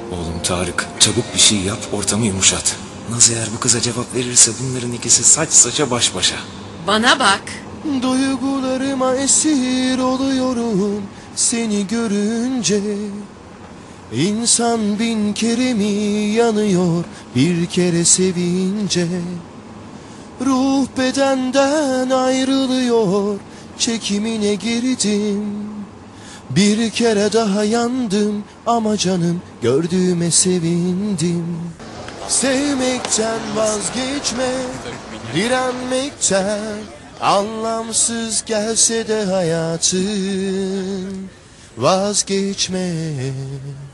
Oğlum Tarık, çabuk bir şey yap, ortamı yumuşat. Naz eğer bu kıza cevap verirse bunların ikisi saç saça baş başa. Bana bak. Duygularıma esir oluyorum seni görünce. İnsan bin kere mi yanıyor bir kere sevince. Ruh bedenden ayrılıyor, çekimine girdim. Bir kere daha yandım ama canım gördüğüme sevindim. Sevmekten vazgeçme, direnmekten. Anlamsız gelse de hayatın, vazgeçme.